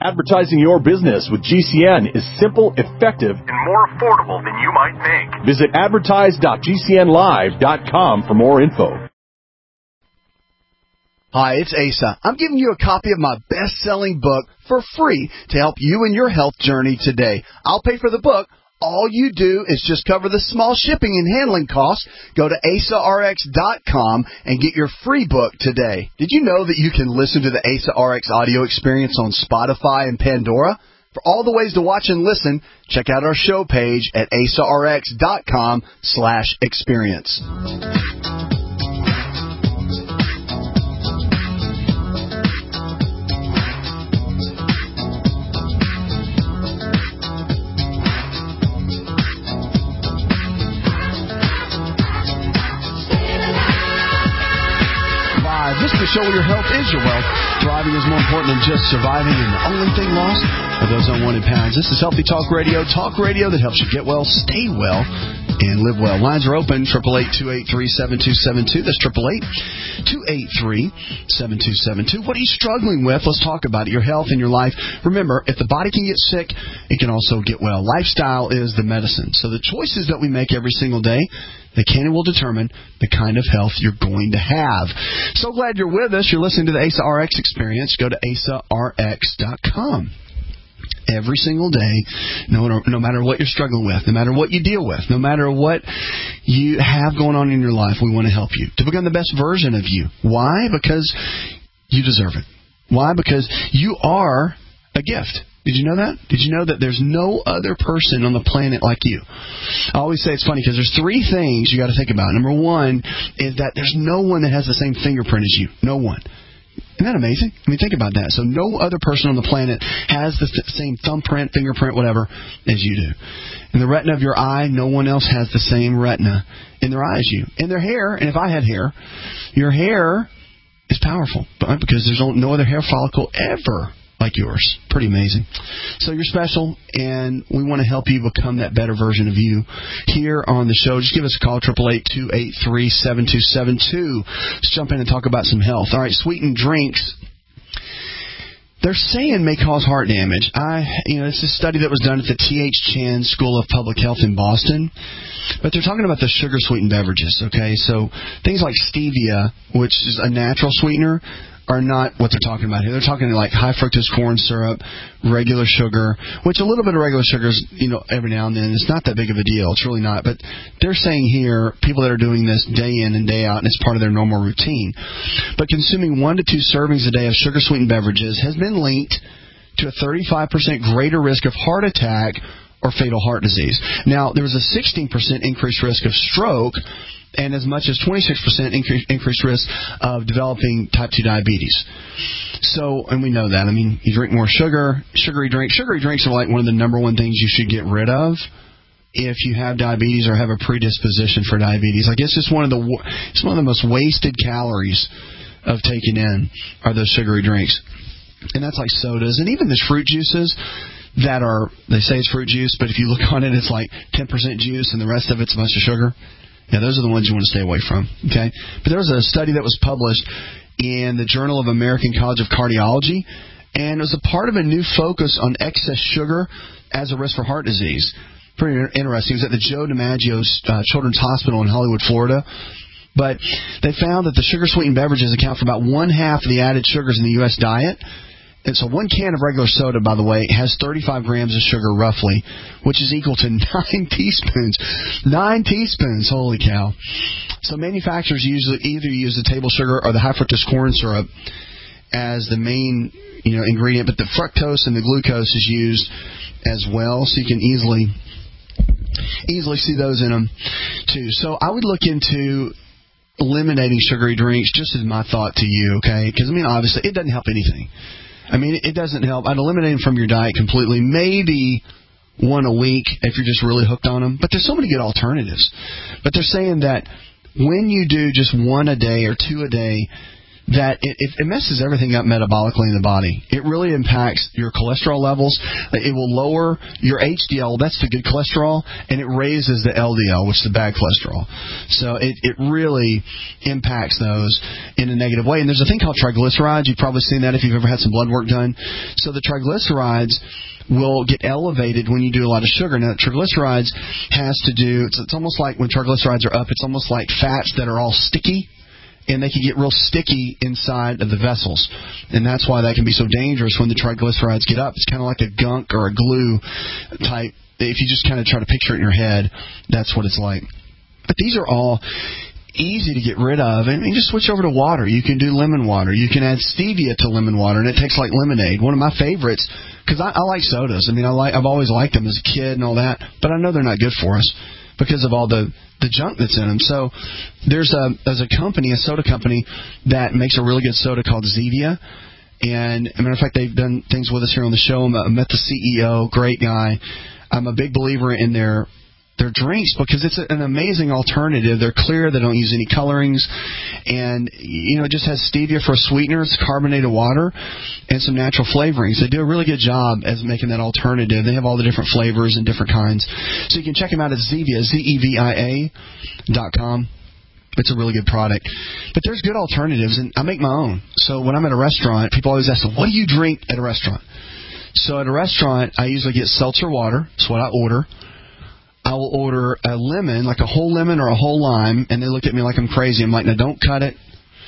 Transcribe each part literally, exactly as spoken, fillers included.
Advertising your business with G C N is simple, effective, and more affordable than you might think. Visit advertise dot g c n live dot com for more info. Hi, it's Asa. I'm giving you a copy of my best-selling book for free to help you in your health journey today. I'll pay for the book. All you do is just cover the small shipping and handling costs. Go to asa r x dot com and get your free book today. Did you know that you can listen to the Asa R X audio experience on Spotify and Pandora? For all the ways to watch and listen, check out our show page at asa r x dot com slash experience. This is the show where your health is your wealth. Thriving is more important than just surviving, and the only thing lost are those unwanted pounds. This is Healthy Talk Radio, talk radio that helps you get well, stay well, and live well. Lines are open, eight eight eight, two eight three, seven two seven two. That's eight eight eight, two eight three, seven two seven two. What are you struggling with? Let's talk about it, your health and your life. Remember, if the body can get sick, it can also get well. Lifestyle is the medicine. So the choices that we make every single day, they can and will determine the kind of health you're going to have. So glad you're with us. You're listening to the Asa R X Experience. Go to asa r x dot com. Every single day, no, no matter what you're struggling with, no matter what you deal with, no matter what you have going on in your life, we want to help you to become the best version of you. Why? Because you deserve it. Why? Because you are a gift. Did you know that? Did you know that there's no other person on the planet like you? I always say it's funny because there's three things you got to think about. Number one is that there's no one that has the same fingerprint as you. No one. Isn't that amazing? I mean, think about that. So no other person on the planet has the th- same thumbprint, fingerprint, whatever, as you do. In the retina of your eye, no one else has the same retina in their eye as you. In their hair, and if I had hair, your hair is powerful, right? Because there's no other hair follicle ever like yours. Pretty amazing. So you're special, and we want to help you become that better version of you here on the show. Just give us a call, eight eight eight, two eight three, seven two seven two. Let's jump in and talk about some health. All right, sweetened drinks, they're saying may cause heart damage. I, you know, it's a study that was done at the T H Chan School of Public Health in Boston. But they're talking about the sugar-sweetened beverages, okay? So things like stevia, which is a natural sweetener, are not what they're talking about here. They're talking like high fructose corn syrup, regular sugar, which a little bit of regular sugar is, you know, every now and then. It's not that big of a deal. It's really not. But they're saying here, people that are doing this day in and day out, and it's part of their normal routine. But consuming one to two servings a day of sugar-sweetened beverages has been linked to a thirty-five percent greater risk of heart attack or fatal heart disease. Now, there was a sixteen percent increased risk of stroke and as much as twenty-six percent increase, increased risk of developing type two diabetes. So, and we know that. I mean, you drink more sugar, sugary drinks. Sugary drinks are like one of the number one things you should get rid of if you have diabetes or have a predisposition for diabetes. Like, it's just one of the it's one of the most wasted calories of taking in are those sugary drinks. And that's like sodas and even the fruit juices that are, they say it's fruit juice, but if you look on it, it's like ten percent juice and the rest of it's a bunch of sugar. Yeah, those are the ones you want to stay away from, okay? But there was a study that was published in the Journal of American College of Cardiology, and it was a part of a new focus on excess sugar as a risk for heart disease. Pretty interesting. It was at the Joe DiMaggio uh, Children's Hospital in Hollywood, Florida. But they found that the sugar-sweetened beverages account for about one-half of the added sugars in the U S diet. And so one can of regular soda, by the way, has thirty-five grams of sugar roughly, which is equal to nine teaspoons. Nine teaspoons, holy cow. So manufacturers usually either use the table sugar or the high fructose corn syrup as the main, you know, ingredient, but the fructose and the glucose is used as well, so you can easily easily see those in them too. So I would look into eliminating sugary drinks, just as my thought to you, okay? Because, I mean, obviously, it doesn't help anything. I mean, it doesn't help. I'd eliminate them from your diet completely, maybe one a week if you're just really hooked on them. But there's so many good alternatives. But they're saying that when you do just one a day or two a day, that it, it messes everything up metabolically in the body. It really impacts your cholesterol levels. It will lower your H D L, that's the good cholesterol, and it raises the L D L, which is the bad cholesterol. So it, it really impacts those in a negative way. And there's a thing called triglycerides. You've probably seen that if you've ever had some blood work done. So the triglycerides will get elevated when you do a lot of sugar. Now, triglycerides has to do, it's, it's almost like when triglycerides are up, it's almost like fats that are all sticky, and they can get real sticky inside of the vessels. And that's why that can be so dangerous when the triglycerides get up. It's kind of like a gunk or a glue type. If you just kind of try to picture it in your head, that's what it's like. But these are all easy to get rid of, and you just switch over to water. You can do lemon water. You can add stevia to lemon water, and it tastes like lemonade. One of my favorites, because I, I like sodas. I mean, I like, I've always liked them as a kid and all that, but I know they're not good for us because of all the, the junk that's in them. So there's a there's a company, a soda company, that makes a really good soda called Zevia. And, as a matter of fact, they've done things with us here on the show. I met the C E O, great guy. I'm a big believer in their their drinks because it's an amazing alternative. They're clear. They don't use any colorings. And, you know, it just has stevia for a sweetener. It's carbonated water and some natural flavorings. They do a really good job as making that alternative. They have all the different flavors and different kinds. So you can check them out at Zevia, Z E V I A dot com. It's a really good product. But there's good alternatives, and I make my own. So when I'm at a restaurant, people always ask, what do you drink at a restaurant? So at a restaurant, I usually get seltzer water. That's what I order. I will order a lemon, like a whole lemon or a whole lime, and they look at me like I'm crazy. I'm like, no, don't cut it.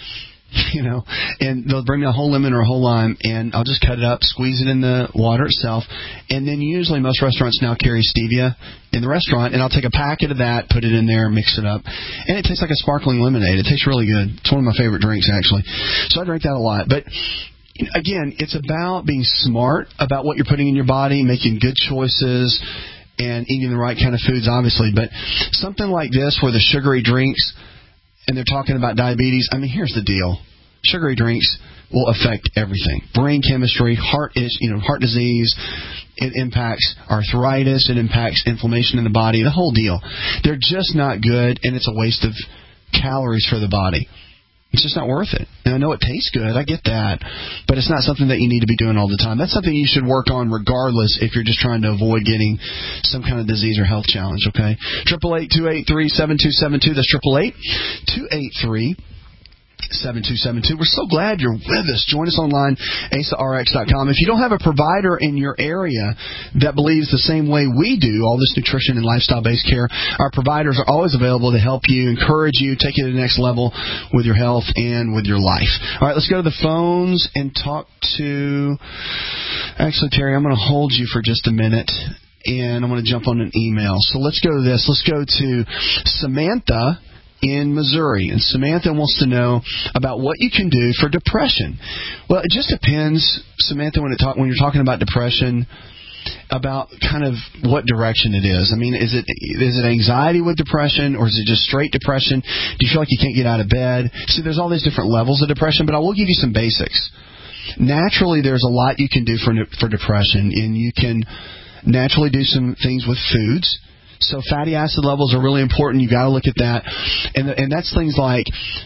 You know, and they'll bring me a whole lemon or a whole lime, and I'll just cut it up, squeeze it in the water itself, and then usually most restaurants now carry stevia in the restaurant, and I'll take a packet of that, put it in there, mix it up, and it tastes like a sparkling lemonade. It tastes really good. It's one of my favorite drinks, actually. So I drink that a lot. But again, it's about being smart about what you're putting in your body, making good choices, and eating the right kind of foods, obviously. But something like this, where the sugary drinks, and they're talking about diabetes, I mean, here's the deal. Sugary drinks will affect everything. Brain chemistry, heart is, you know, heart disease. It impacts arthritis. It impacts inflammation in the body, the whole deal. They're just not good, and it's a waste of calories for the body. It's just not worth it. And I know it tastes good. I get that. But it's not something that you need to be doing all the time. That's something you should work on regardless if you're just trying to avoid getting some kind of disease or health challenge, okay? eight eight eight, two eight three, seven two seven two. That's eight eight eight, two eight three, seven two seven two. We're so glad you're with us. Join us online, A S A R X dot com. If you don't have a provider in your area that believes the same way we do, all this nutrition and lifestyle-based care, our providers are always available to help you, encourage you, take you to the next level with your health and with your life. All right, let's go to the phones and talk to... Actually, Terry, I'm going to hold you for just a minute, and I'm going to jump on an email. So let's go to this. Let's go to Samantha in Missouri. And Samantha wants to know about what you can do for depression. Well, it just depends, Samantha, when, it talk, when you're talking about depression, about kind of what direction it is. I mean, is it is it anxiety with depression, or is it just straight depression? Do you feel like you can't get out of bed? See, there's all these different levels of depression, but I will give you some basics. Naturally, there's a lot you can do for for depression, and you can naturally do some things with foods. So fatty acid levels are really important. You got to look at that, and and that's things like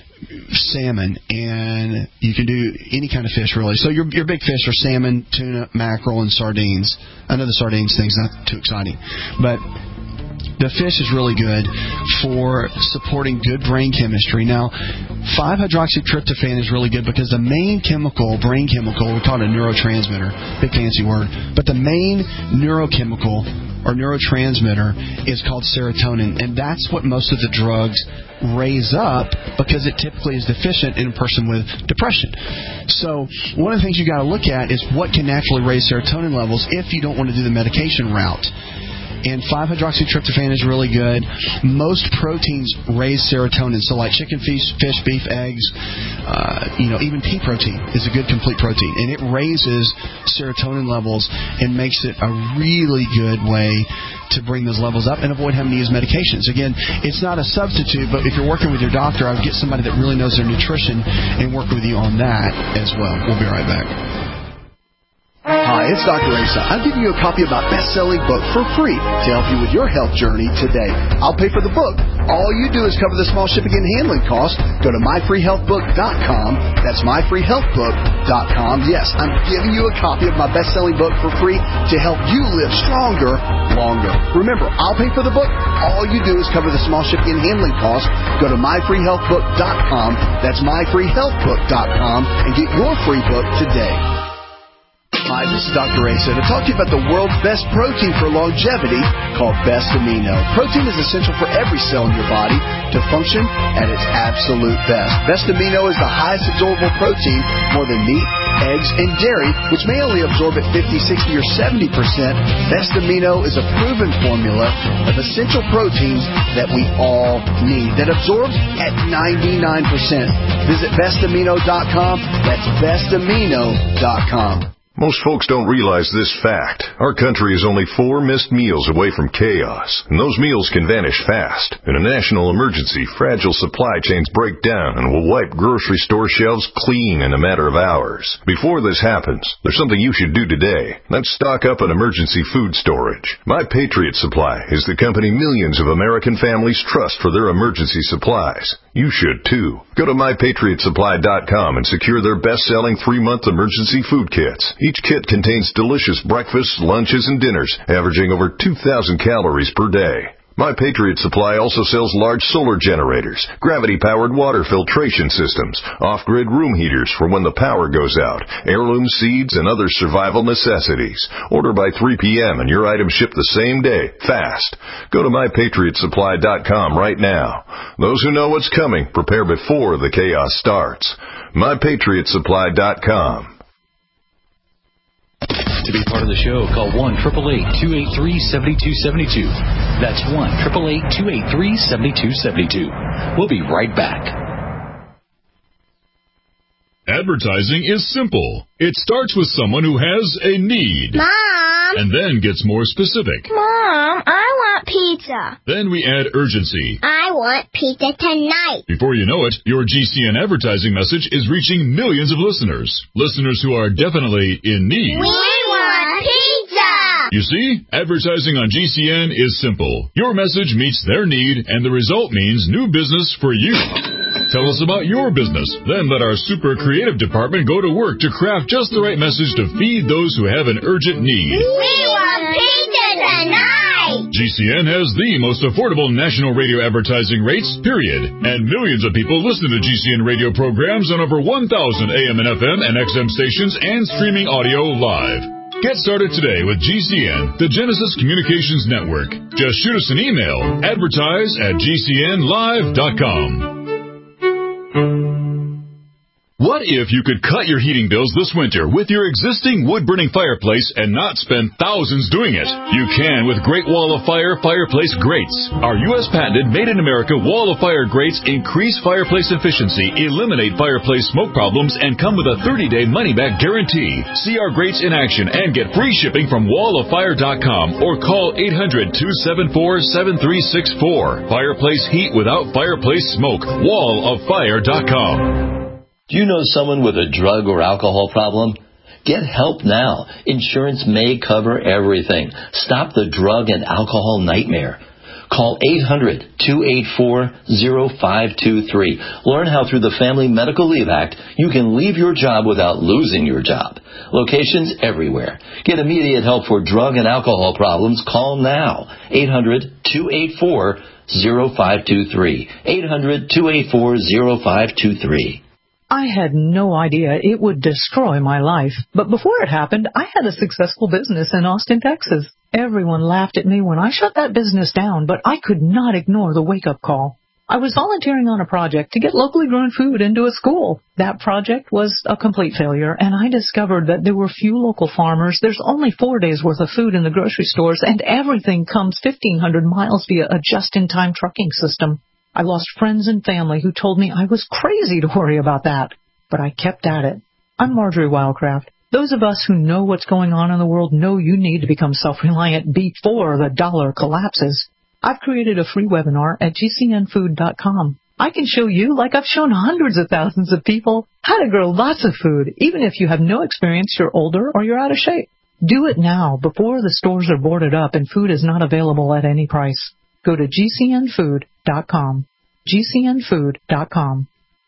salmon, and you can do any kind of fish really. So your your big fish are salmon, tuna, mackerel, and sardines. I know the sardines thing's not too exciting, but the fish is really good for supporting good brain chemistry. Now, five hydroxytryptophan is really good because the main chemical, brain chemical, we call it a neurotransmitter, big fancy word, but the main neurochemical or neurotransmitter is called serotonin, and that's what most of the drugs raise up because it typically is deficient in a person with depression. So one of the things you got to look at is what can naturally raise serotonin levels if you don't want to do the medication route. And five hydroxytryptophan is really good. Most proteins raise serotonin. So like chicken, fish, fish beef, eggs, uh, you know, even pea protein is a good complete protein. And it raises serotonin levels and makes it a really good way to bring those levels up and avoid having to use medications. Again, it's not a substitute, but if you're working with your doctor, I would get somebody that really knows their nutrition and work with you on that as well. We'll be right back. Hi, it's Doctor Asa. I'm giving you a copy of my best-selling book for free to help you with your health journey today. I'll pay for the book. All you do is cover the small shipping and handling costs. Go to my free health book dot com. That's my free health book dot com. Yes, I'm giving you a copy of my best-selling book for free to help you live stronger, longer. Remember, I'll pay for the book. All you do is cover the small shipping and handling costs. Go to my free health book dot com. That's my free health book dot com and get your free book today. Hi, this is Doctor Asa to talk to you about the world's best protein for longevity called Best Amino. Protein is essential for every cell in your body to function at its absolute best. Best Amino is the highest absorbable protein, more than meat, eggs, and dairy, which may only absorb at fifty, sixty, or seventy percent. Best Amino is a proven formula of essential proteins that we all need that absorbs at ninety-nine percent. Visit best amino dot com. That's best amino dot com. Most folks don't realize this fact. Our country is only four missed meals away from chaos, and those meals can vanish fast. In a national emergency, fragile supply chains break down and will wipe grocery store shelves clean in a matter of hours. Before this happens, there's something you should do today. Let's stock up on emergency food storage. My Patriot Supply is the company millions of American families trust for their emergency supplies. You should, too. Go to my patriot supply dot com and secure their best-selling three-month emergency food kits. Each kit contains delicious breakfasts, lunches, and dinners, averaging over two thousand calories per day. My Patriot Supply also sells large solar generators, gravity-powered water filtration systems, off-grid room heaters for when the power goes out, heirloom seeds, and other survival necessities. Order by three p.m. and your items ship the same day, fast. Go to my patriot supply dot com right now. Those who know what's coming, prepare before the chaos starts. my patriot supply dot com. To be part of the show, call one eight eight eight, two eight three, seven two seven two. That's one eight eight eight, two eight three, seven two seven two. We'll be right back. Advertising is simple. It starts with someone who has a need. Mom! And then gets more specific. Mom, I want pizza. Then we add urgency. I want pizza tonight. Before you know it, your G C N advertising message is reaching millions of listeners. Listeners who are definitely in need. We want pizza! You see, advertising on G C N is simple. Your message meets their need, and the result means new business for you. Tell us about your business. Then let our super creative department go to work to craft just the right message to feed those who have an urgent need. We want pizza tonight! G C N has the most affordable national radio advertising rates, period. And millions of people listen to G C N radio programs on over one thousand A M and F M and X M stations and streaming audio live. Get started today with G C N, the Genesis Communications Network. Just shoot us an email, advertise at g c n live dot com. What if you could cut your heating bills this winter with your existing wood-burning fireplace and not spend thousands doing it? You can with Great Wall of Fire fireplace grates. Our U S patented made-in-America Wall of Fire grates increase fireplace efficiency, eliminate fireplace smoke problems, and come with a thirty-day money-back guarantee. See our grates in action and get free shipping from wall of fire dot com or call eight hundred, two seven four, seven three six four. Fireplace heat without fireplace smoke. wall of fire dot com. Do you know someone with a drug or alcohol problem? Get help now. Insurance may cover everything. Stop the drug and alcohol nightmare. Call eight hundred, two eight four, zero five two three. Learn how through the Family Medical Leave Act you can leave your job without losing your job. Locations everywhere. Get immediate help for drug and alcohol problems. Call now. eight hundred, two eight four, zero five two three. eight hundred, two eight four, zero five two three. I had no idea it would destroy my life. But before it happened, I had a successful business in Austin, Texas. Everyone laughed at me when I shut that business down, but I could not ignore the wake-up call. I was volunteering on a project to get locally grown food into a school. That project was a complete failure, and I discovered that there were few local farmers. There's only four days' worth of food in the grocery stores, and everything comes fifteen hundred miles via a just-in-time trucking system. I lost friends and family who told me I was crazy to worry about that, but I kept at it. I'm Marjorie Wildcraft. Those of us who know what's going on in the world know you need to become self-reliant before the dollar collapses. I've created a free webinar at g c n food dot com. I can show you, like I've shown hundreds of thousands of people, how to grow lots of food, even if you have no experience, you're older, or you're out of shape. Do it now, before the stores are boarded up and food is not available at any price. Go to G C N food dot com. G C N food dot com.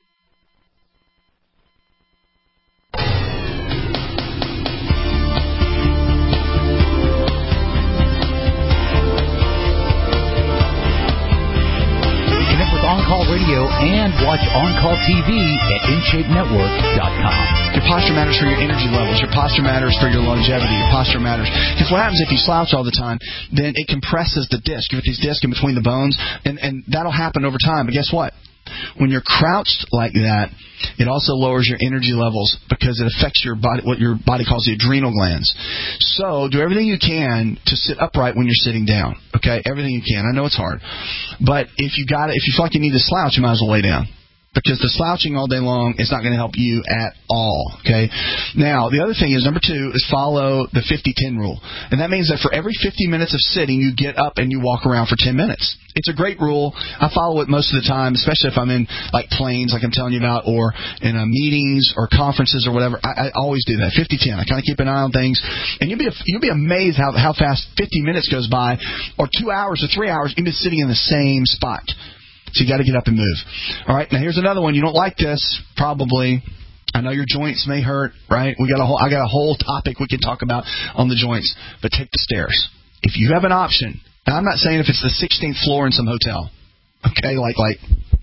On-Call Radio and watch On-Call T V at in shape network dot com. Your posture matters for your energy levels. Your posture matters for your longevity. Your posture matters. Because what happens if you slouch all the time, then it compresses the disc. You get these discs in between the bones, and, and that'll happen over time. But guess what? When you're crouched like that, it also lowers your energy levels because it affects your body, what your body calls the adrenal glands. So do everything you can to sit upright when you're sitting down. Okay, everything you can. I know it's hard, but if you got it, if you feel like you need to slouch, you might as well lay down. Because the slouching all day long is not going to help you at all, okay? Now, the other thing is, number two, is follow the fifty ten rule. And that means that for every fifty minutes of sitting, you get up and you walk around for ten minutes. It's a great rule. I follow it most of the time, especially if I'm in, like, planes, like I'm telling you about, or in uh, meetings or conferences or whatever. I, I always do that, fifty ten. I kind of keep an eye on things. And you'll be you'll be amazed how, how fast fifty minutes goes by, or two hours or three hours, you've been sitting in the same spot. So you got to get up and move. All right, now here's another one. You don't like this, probably. I know your joints may hurt, right? We got a whole, I got a whole topic we can talk about on the joints. But take the stairs. If you have an option, now I'm not saying if it's the sixteenth floor in some hotel, okay, like, like,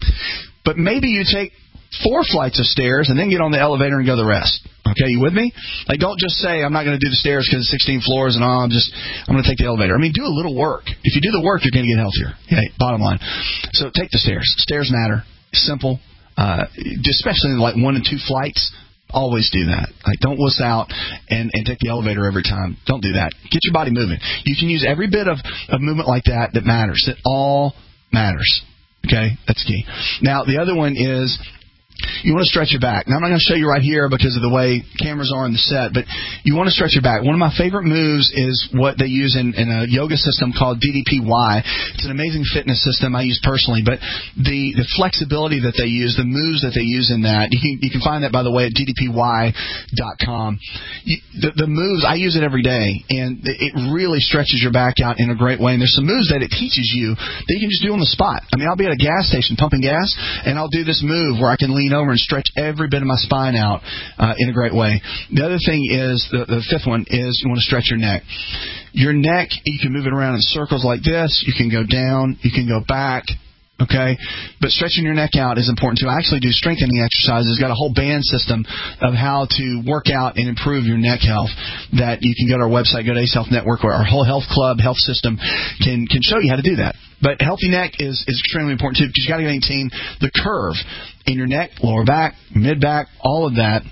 but maybe you take four flights of stairs and then get on the elevator and go the rest. Okay, you with me? Like, don't just say, I'm not going to do the stairs because it's sixteen floors and oh, I'm just, I'm going to take the elevator. I mean, do a little work. If you do the work, you're going to get healthier. Okay, bottom line. So take the stairs. Stairs matter. Simple. Uh, especially like one and two flights. Always do that. Like, don't wuss out and, and take the elevator every time. Don't do that. Get your body moving. You can use every bit of, of movement like that that matters. That all matters. Okay, that's key. Now, the other one is, you want to stretch your back. Now, I'm not going to show you right here because of the way cameras are on the set, but you want to stretch your back. One of my favorite moves is what they use in, in a yoga system called D D P Y. It's an amazing fitness system I use personally, but the, the flexibility that they use, the moves that they use in that, you can you can find that, by the way, at D D P Y dot com. You, the, the moves, I use it every day, and it really stretches your back out in a great way. And there's some moves that it teaches you that you can just do on the spot. I mean, I'll be at a gas station pumping gas, and I'll do this move where I can lean over and stretch every bit of my spine out uh, in a great way. The other thing is, the, the fifth one is you want to stretch your neck. Your neck, you can move it around in circles like this. You can go down. You can go back. Okay? But stretching your neck out is important, too. I actually do strengthening exercises. Got a whole band system of how to work out and improve your neck health that you can go to our website, go to Ace Health Network, where our whole health club, health system can can show you how to do that. But healthy neck is, is extremely important, too, because you got to maintain the curve in your neck, lower back, mid-back, all of that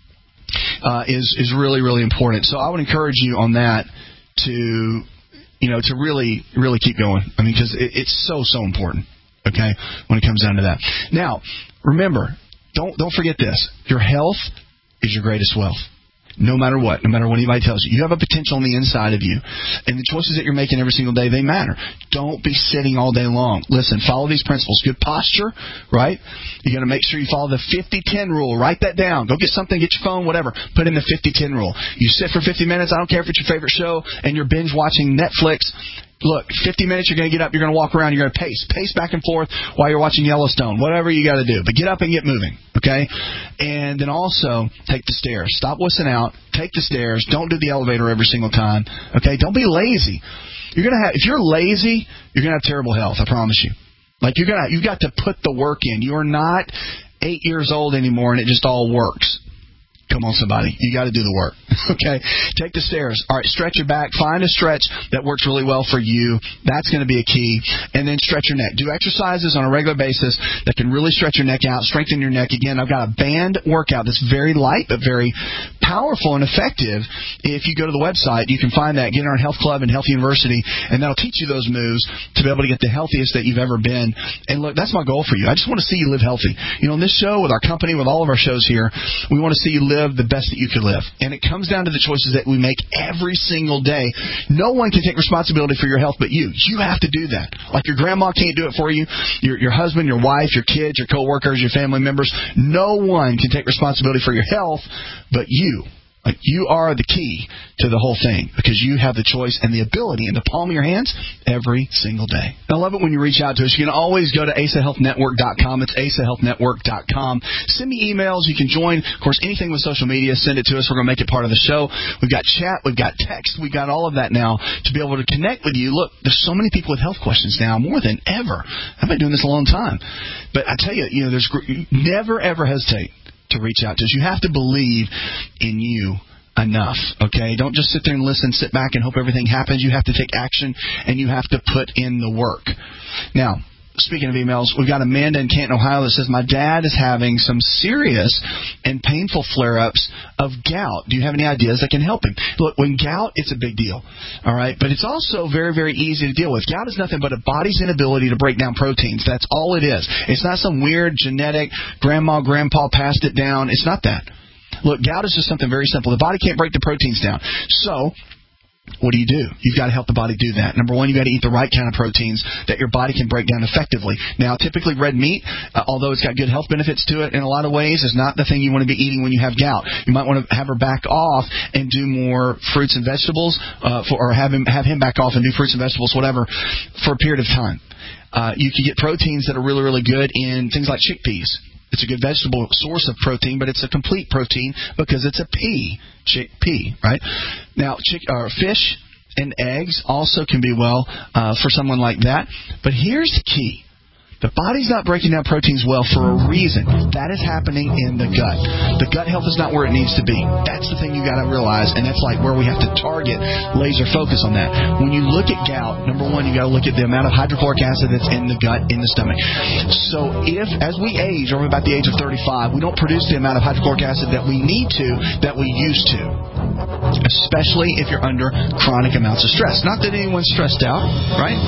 uh, is, is really, really important. So I would encourage you on that to, you know, to really, really keep going. I mean, because it, it's so, so important. Okay, when it comes down to that. Now, remember, don't don't forget this. Your health is your greatest wealth. No matter what, no matter what anybody tells you. You have a potential on the inside of you. And the choices that you're making every single day, they matter. Don't be sitting all day long. Listen, follow these principles. Good posture, right? You got to make sure you follow the fifty ten rule. Write that down. Go get something, get your phone, whatever. Put in the fifty ten rule. You sit for fifty minutes. I don't care if it's your favorite show and you're binge watching Netflix. Look, fifty minutes, you're going to get up, you're going to walk around, you're going to pace. Pace back and forth while you're watching Yellowstone. Whatever you got to do. But get up and get moving, okay? And then also, take the stairs. Stop wussing out. Take the stairs. Don't do the elevator every single time, okay? Don't be lazy. You're going to have, if you're lazy, you're going to have terrible health, I promise you. Like, you're going to, you got to put the work in. You're not eight years old anymore and it just all works. Come on, somebody. You got to do the work. Okay? Take the stairs. All right, stretch your back. Find a stretch that works really well for you. That's going to be a key. And then stretch your neck. Do exercises on a regular basis that can really stretch your neck out, strengthen your neck. Again, I've got a band workout that's very light but very powerful and effective. If you go to the website, you can find that, get in our health club and health university, and that'll teach you those moves to be able to get the healthiest that you've ever been. And look, that's my goal for you. I just want to see you live healthy. You know, on this show, with our company, with all of our shows here, we want to see you live the best that you could live. And it comes down to the choices that we make every single day. No one can take responsibility for your health but you. You have to do that. Like your grandma can't do it for you, your, your husband, your wife, your kids, your coworkers, your family members. No one can take responsibility for your health but you. Like, you are the key to the whole thing because you have the choice and the ability in the palm of your hands every single day. I love it when you reach out to us. You can always go to asa health network dot com. It's asa health network dot com. Send me emails. You can join, of course, anything with social media. Send it to us. We're going to make it part of the show. We've got chat. We've got text. We've got all of that now to be able to connect with you. Look, there's so many people with health questions now, more than ever. I've been doing this a long time. But I tell you, you know, there's never, ever hesitate to reach out to us. You have to believe in you enough, okay? Don't just sit there and listen, sit back and hope everything happens. You have to take action, and you have to put in the work. Now, speaking of emails, we've got Amanda in Canton, Ohio that says, my dad is having some serious and painful flare-ups of gout. Do you have any ideas that can help him? Look, when gout, it's a big deal, all right? But it's also very, very easy to deal with. Gout is nothing but a body's inability to break down proteins. That's all it is. It's not some weird genetic, grandma, grandpa passed it down. It's not that. Look, gout is just something very simple. The body can't break the proteins down. So what do you do? You've got to help the body do that. Number one, you've got to eat the right kind of proteins that your body can break down effectively. Now, typically red meat, uh, although it's got good health benefits to it in a lot of ways, is not the thing you want to be eating when you have gout. You might want to have her back off and do more fruits and vegetables, uh, for, or have him have him back off and do fruits and vegetables, whatever, for a period of time. Uh, you can get proteins that are really, really good in things like chickpeas. It's a good vegetable source of protein, but it's a complete protein because it's a pea, chickpea, right? Now, chick, uh, fish and eggs also can be well uh, for someone like that. But here's the key. The body's not breaking down proteins well for a reason. That is happening in the gut. The gut health is not where it needs to be. That's the thing you got to realize, and that's like where we have to target laser focus on that. When you look at gout, number one, you got to look at the amount of hydrochloric acid that's in the gut, in the stomach. So if, as we age, or we're about the age of thirty-five, we don't produce the amount of hydrochloric acid that we need to, that we used to, especially if you're under chronic amounts of stress. Not that anyone's stressed out, right?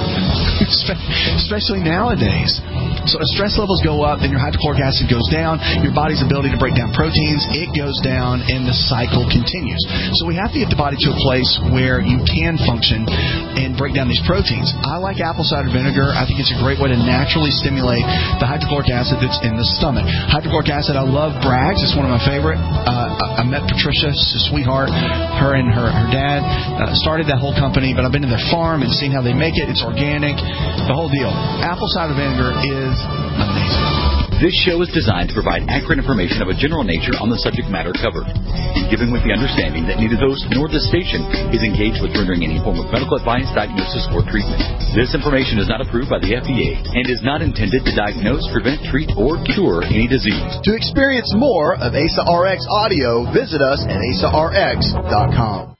Especially nowadays. So as stress levels go up, then your hydrochloric acid goes down, your body's ability to break down proteins, it goes down, and the cycle continues. So we have to get the body to a place where you can function and break down these proteins. I like apple cider vinegar. I think it's a great way to naturally stimulate the hydrochloric acid that's in the stomach. Hydrochloric acid, I love Bragg's. It's one of my favorite. Uh, I met Patricia, she's a sweetheart. Her and her, her dad uh, started that whole company, but I've been to their farm and seen how they make it. It's organic, the whole deal. Apple cider vinegar is amazing. This show is designed to provide accurate information of a general nature on the subject matter covered, given with the understanding that neither host nor the station is engaged with rendering any form of medical advice, diagnosis, or treatment. This information is not approved by the F D A and is not intended to diagnose, prevent, treat, or cure any disease. To experience more of A S A R X audio, visit us at A S A R X dot com.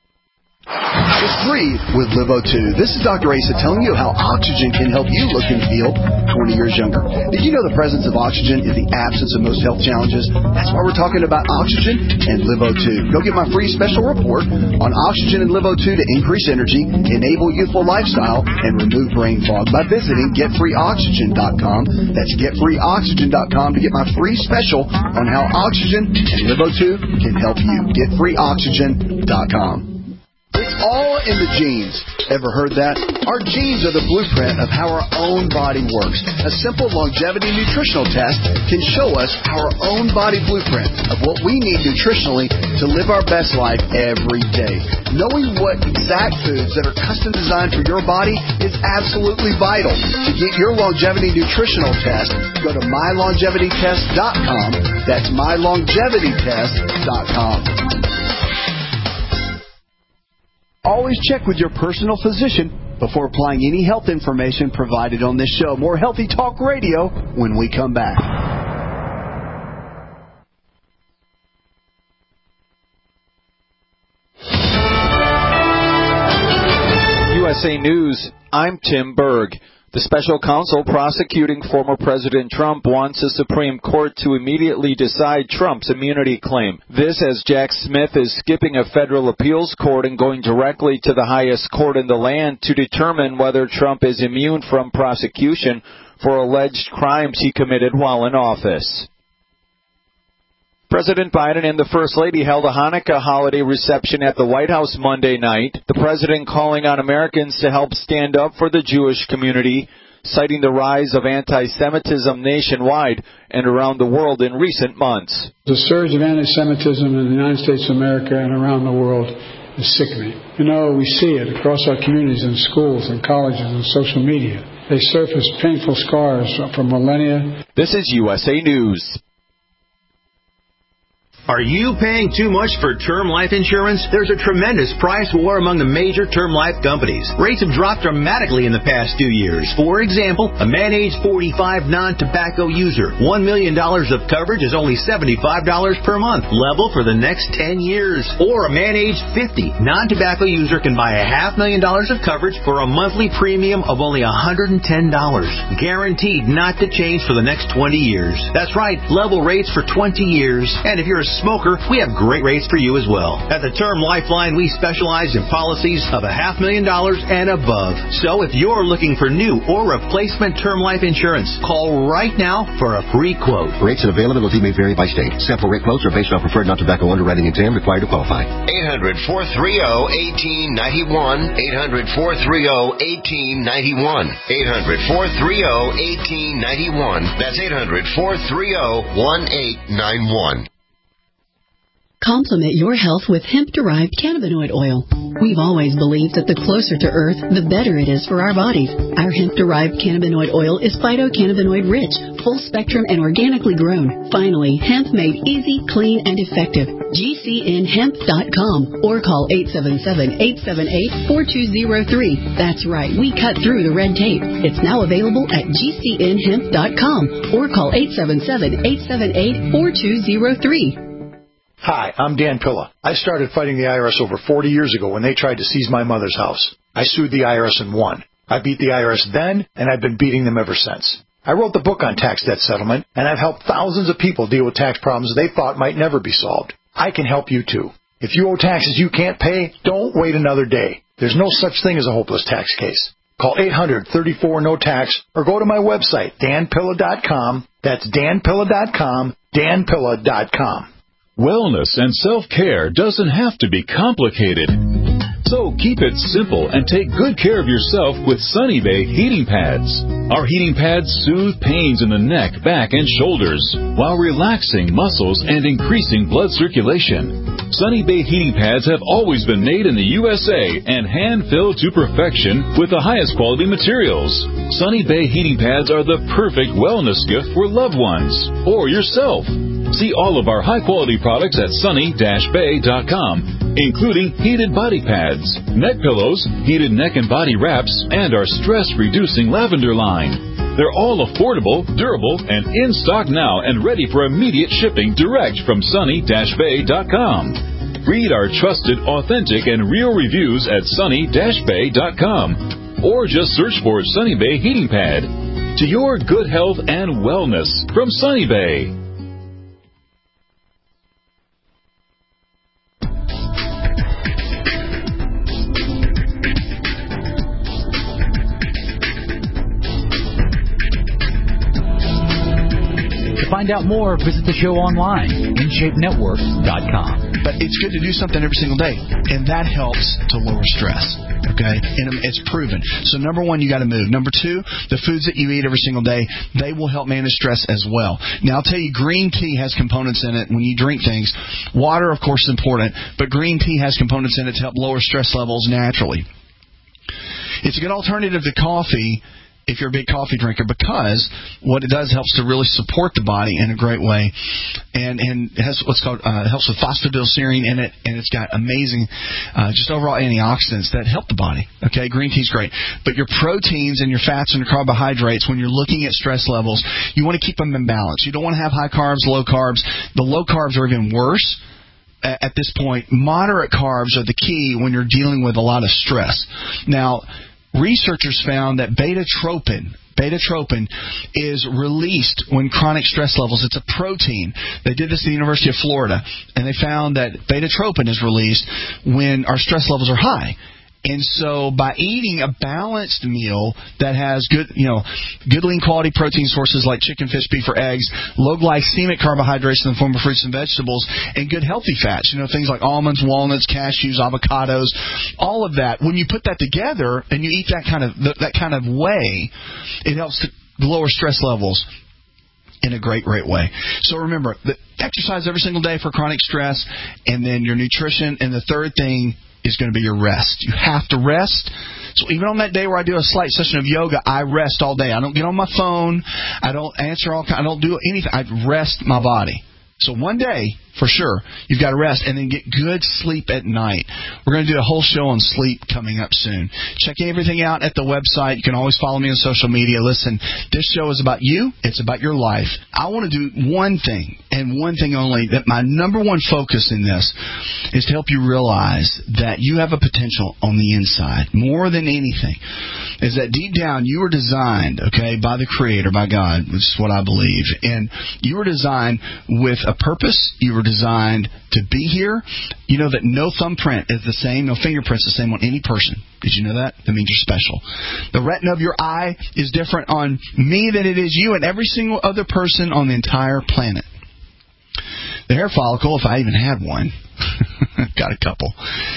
Just breathe with Live O two. This is Doctor Asa telling you how oxygen can help you look and feel twenty years younger. Did you know the presence of oxygen is the absence of most health challenges? That's why we're talking about oxygen and Live O two. Go get my free special report on oxygen and Live O two to increase energy, enable youthful lifestyle, and remove brain fog by visiting get free oxygen dot com. That's get free oxygen dot com to get my free special on how oxygen and Live O two can help you. get free oxygen dot com. It's all in the genes. Ever heard that? Our genes are the blueprint of how our own body works. A simple longevity nutritional test can show us our own body blueprint of what we need nutritionally to live our best life every day. Knowing what exact foods that are custom designed for your body is absolutely vital. To get your longevity nutritional test, go to my longevity test dot com. That's my longevity test dot com. Always check with your personal physician before applying any health information provided on this show. More Healthy Talk Radio when we come back. U S A News, I'm Tim Berg. The special counsel prosecuting former President Trump wants the Supreme Court to immediately decide Trump's immunity claim. This as Jack Smith is skipping a federal appeals court and going directly to the highest court in the land to determine whether Trump is immune from prosecution for alleged crimes he committed while in office. President Biden and the First Lady held a Hanukkah holiday reception at the White House Monday night, the president calling on Americans to help stand up for the Jewish community, citing the rise of anti-Semitism nationwide and around the world in recent months. The surge of anti-Semitism in the United States of America and around the world is sickening. You know, we see it across our communities in schools and colleges and social media. They surface painful scars for millennia. This is U S A News. Are you paying too much for term life insurance? There's a tremendous price war among the major term life companies. Rates have dropped dramatically in the past two years. For example, a man age forty-five non-tobacco user, one million dollars of coverage is only seventy-five dollars per month, level for the next ten years. Or a man age fifty non-tobacco user can buy a half million dollars of coverage for a monthly premium of only one hundred ten dollars. Guaranteed not to change for the next twenty years. That's right, level rates for twenty years. And if you're a smoker, we have great rates for you as well. At the Term Lifeline, we specialize in policies of a half million dollars and above. So if you're looking for new or replacement term life insurance, call right now for a free quote. Rates and availability may vary by state. Sample rate quotes are based on preferred non-tobacco underwriting exam required to qualify. eight hundred, four three zero, one eight nine one. eight hundred, four three zero, one eight nine one. eight hundred, four three zero, one eight nine one. That's eight hundred, four three zero, one eight nine one. Complement your health with hemp-derived cannabinoid oil. We've always believed that the closer to Earth, the better it is for our bodies. Our hemp-derived cannabinoid oil is phytocannabinoid-rich, full-spectrum, and organically grown. Finally, hemp made easy, clean, and effective. G C N hemp dot com or call eight seven seven, eight seven eight, four two zero three. That's right, we cut through the red tape. It's now available at G C N hemp dot com or call eight seven seven, eight seven eight, four two zero three. Hi, I'm Dan Pilla. I started fighting the I R S over forty years ago when they tried to seize my mother's house. I sued the I R S and won. I beat the I R S then, and I've been beating them ever since. I wrote the book on tax debt settlement, and I've helped thousands of people deal with tax problems they thought might never be solved. I can help you, too. If you owe taxes you can't pay, don't wait another day. There's no such thing as a hopeless tax case. Call eight hundred, thirty-four, no tax or go to my website, dan pilla dot com. That's dan pilla dot com, dan pilla dot com. Wellness and self-care doesn't have to be complicated. So keep it simple and take good care of yourself with Sunny Bay heating pads. Our heating pads soothe pains in the neck, back, and shoulders while relaxing muscles and increasing blood circulation. Sunny Bay heating pads have always been made in the U S A and hand-filled to perfection with the highest quality materials. Sunny Bay heating pads are the perfect wellness gift for loved ones or yourself. See all of our high-quality products at sunny dash bay dot com, including heated body pads, neck pillows, heated neck and body wraps, and our stress-reducing lavender line. They're all affordable, durable, and in stock now and ready for immediate shipping direct from sunny dash bay dot com. Read our trusted, authentic, and real reviews at sunny dash bay dot com or just search for Sunny Bay Heating Pad. To your good health and wellness from Sunny Bay. Find out more, visit the show online, in shape network dot com. But it's good to do something every single day, and that helps to lower stress, okay? And it's proven. So number one, you got to move. Number two, the foods that you eat every single day, they will help manage stress as well. Now, I'll tell you, green tea has components in it when you drink things. Water, of course, is important, but green tea has components in it to help lower stress levels naturally. It's a good alternative to coffee if you're a big coffee drinker, because what it does helps to really support the body in a great way, and and it has what's called uh, helps with phosphatidylserine in it, and it's got amazing uh, just overall antioxidants that help the body. Okay, green tea's great, but your proteins and your fats and your carbohydrates, when you're looking at stress levels, you want to keep them in balance. You don't want to have high carbs, low carbs. The low carbs are even worse. At this point, moderate carbs are the key when you're dealing with a lot of stress. Now, researchers found that beta-tropin, beta-tropin is released when chronic stress levels. It's a protein. They did this at the University of Florida, and they found that beta-tropin is released when our stress levels are high. And so by eating a balanced meal that has good, you know, good lean quality protein sources like chicken, fish, beef, or eggs, low glycemic carbohydrates in the form of fruits and vegetables, and good healthy fats, you know, things like almonds, walnuts, cashews, avocados, all of that. When you put that together and you eat that kind of that kind of way, it helps to lower stress levels in a great, great way. So remember, the exercise every single day for chronic stress, and then your nutrition, and the third thing is going to be your rest. You have to rest. So even on that day where I do a slight session of yoga, I rest all day. I don't get on my phone. I don't answer all. I don't do anything. I rest my body. So one day, for sure, you've got to rest and then get good sleep at night. We're going to do a whole show on sleep coming up soon. Check everything out at the website. You can always follow me on social media. Listen, this show is about you. It's about your life. I want to do one thing and one thing only. That my number one focus in this is to help you realize that you have a potential on the inside. More than anything is that deep down you were designed, okay, by the Creator, by God, which is what I believe. And you were designed with a purpose. You were designed to be here. You know that no thumbprint is the same, no fingerprint's the same on any person. Did you know that? That means you're special. The retina of your eye is different on me than it is you and every single other person on the entire planet. The hair follicle, if I even had one, got a couple,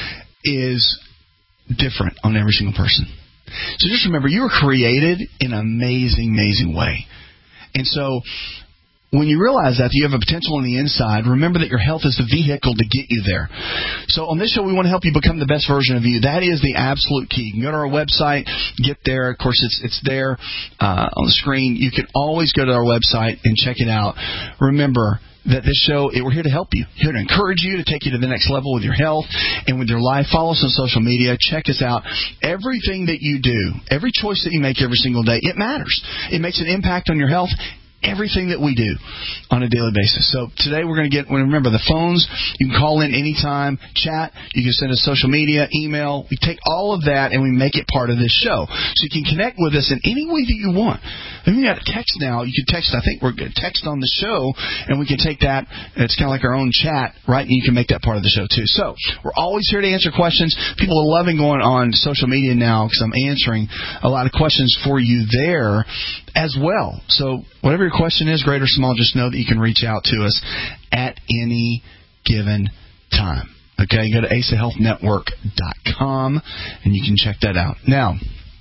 is different on every single person. So just remember, you were created in an amazing, amazing way. And so when you realize that you have a potential on the inside, remember that your health is the vehicle to get you there. So on this show, we want to help you become the best version of you. That is the absolute key. You can go to our website, get there. Of course, it's it's there uh, on the screen. You can always go to our website and check it out. Remember that this show, it, we're here to help you, here to encourage you, to take you to the next level with your health and with your life. Follow us on social media. Check us out. Everything that you do, every choice that you make every single day, it matters. It makes an impact on your health. Everything that we do on a daily basis. So today we're going to get, remember the phones, you can call in anytime, chat, you can send us social media, email. We take all of that and we make it part of this show. So you can connect with us in any way that you want. If you got a text now, you can text, I think we're going to text on the show, and we can take that, it's kind of like our own chat, right? And you can make that part of the show too. So we're always here to answer questions. People are loving going on social media now because I'm answering a lot of questions for you there as well. So whatever your question is, great or small, just know that you can reach out to us at any given time. Okay, go to asa health network dot com and you can check that out. Now,